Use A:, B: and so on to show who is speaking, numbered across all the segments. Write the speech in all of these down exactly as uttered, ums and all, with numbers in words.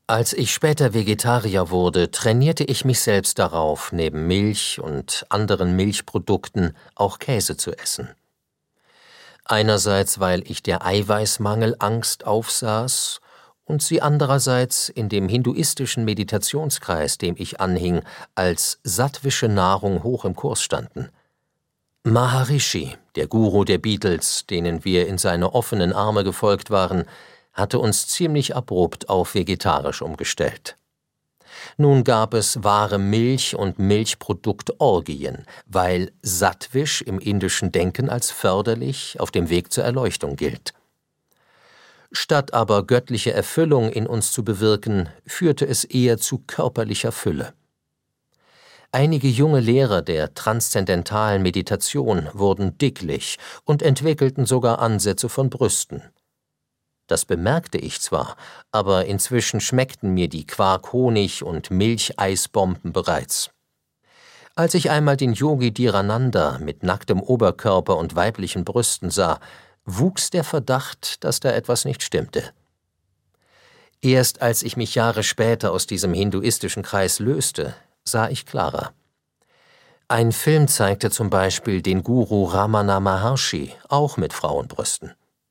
A: Als ich später Vegetarier wurde, trainierte ich mich selbst darauf, neben Milch und anderen Milchprodukten auch Käse zu essen. Einerseits, weil ich der Eiweißmangel Angst aufsaß und sie andererseits in dem hinduistischen Meditationskreis, dem ich anhing, als sattwische Nahrung hoch im Kurs standen. Maharishi, der Guru der Beatles, denen wir in seine offenen Arme gefolgt waren, hatte uns ziemlich abrupt auf vegetarisch umgestellt. Nun gab es wahre Milch- und Milchproduktorgien, weil Sattwisch im indischen Denken als förderlich auf dem Weg zur Erleuchtung gilt. Statt aber göttliche Erfüllung in uns zu bewirken, führte es eher zu körperlicher Fülle. Einige junge Lehrer der transzendentalen Meditation wurden dicklich und entwickelten sogar Ansätze von Brüsten. Das bemerkte ich zwar, aber inzwischen schmeckten mir die Quark-Honig- und Milcheisbomben bereits. Als ich einmal den Yogi Dhirananda mit nacktem Oberkörper und weiblichen Brüsten sah, wuchs der Verdacht, dass da etwas nicht stimmte. Erst als ich mich Jahre später aus diesem hinduistischen Kreis löste, sah ich klarer. Ein Film zeigte zum Beispiel den Guru Ramana Maharshi, auch mit Frauenbrüsten.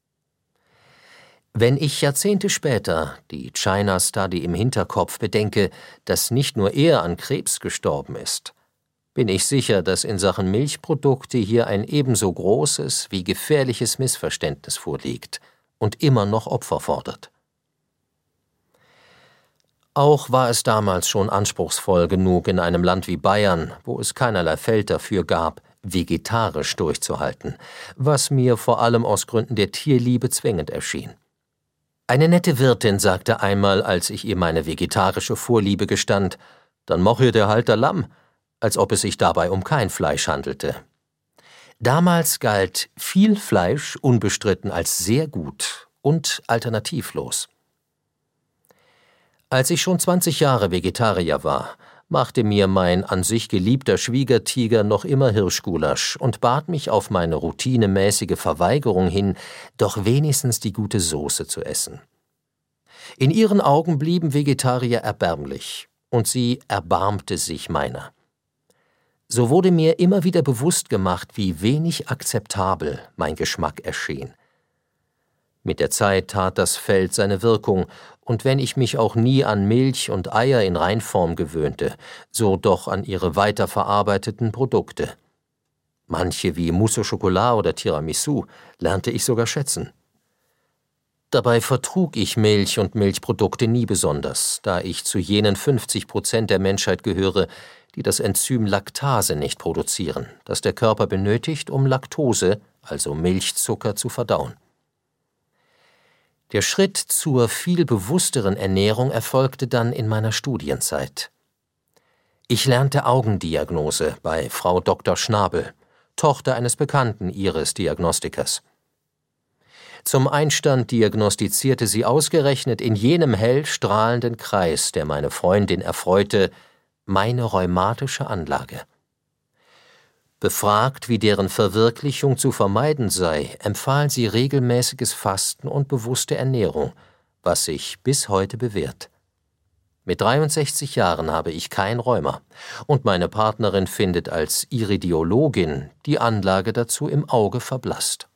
A: Wenn ich Jahrzehnte später die China Study im Hinterkopf bedenke, dass nicht nur er an Krebs gestorben ist, bin ich sicher, dass in Sachen Milchprodukte hier ein ebenso großes wie gefährliches Missverständnis vorliegt und immer noch Opfer fordert. Auch war es damals schon anspruchsvoll genug, in einem Land wie Bayern, wo es keinerlei Feld dafür gab, vegetarisch durchzuhalten, was mir vor allem aus Gründen der Tierliebe zwingend erschien. Eine nette Wirtin sagte einmal, als ich ihr meine vegetarische Vorliebe gestand, dann moch ihr der Halter Lamm, als ob es sich dabei um kein Fleisch handelte. Damals galt viel Fleisch unbestritten als sehr gut und alternativlos. Als ich schon zwanzig Jahre Vegetarier war, machte mir mein an sich geliebter Schwiegertiger noch immer Hirschgulasch und bat mich auf meine routinemäßige Verweigerung hin, doch wenigstens die gute Soße zu essen. In ihren Augen blieben Vegetarier erbärmlich, und sie erbarmte sich meiner. So wurde mir immer wieder bewusst gemacht, wie wenig akzeptabel mein Geschmack erschien. Mit der Zeit tat das Feld seine Wirkung, und wenn ich mich auch nie an Milch und Eier in Reinform gewöhnte, so doch an ihre weiterverarbeiteten Produkte. Manche wie Mousse au Chocolat oder Tiramisu lernte ich sogar schätzen. Dabei vertrug ich Milch und Milchprodukte nie besonders, da ich zu jenen fünfzig Prozent der Menschheit gehöre, die das Enzym Laktase nicht produzieren, das der Körper benötigt, um Laktose, also Milchzucker, zu verdauen. Der Schritt zur viel bewussteren Ernährung erfolgte dann in meiner Studienzeit. Ich lernte Augendiagnose bei Frau Doktor Schnabel, Tochter eines bekannten Iris-Diagnostikers. Zum Einstand diagnostizierte sie ausgerechnet in jenem hell strahlenden Kreis, der meine Freundin erfreute, meine rheumatische Anlage. Befragt, wie deren Verwirklichung zu vermeiden sei, empfahl sie regelmäßiges Fasten und bewusste Ernährung, was sich bis heute bewährt. Mit dreiundsechzig Jahren habe ich kein Rheuma, und meine Partnerin findet als Iridiologin die Anlage dazu im Auge verblasst.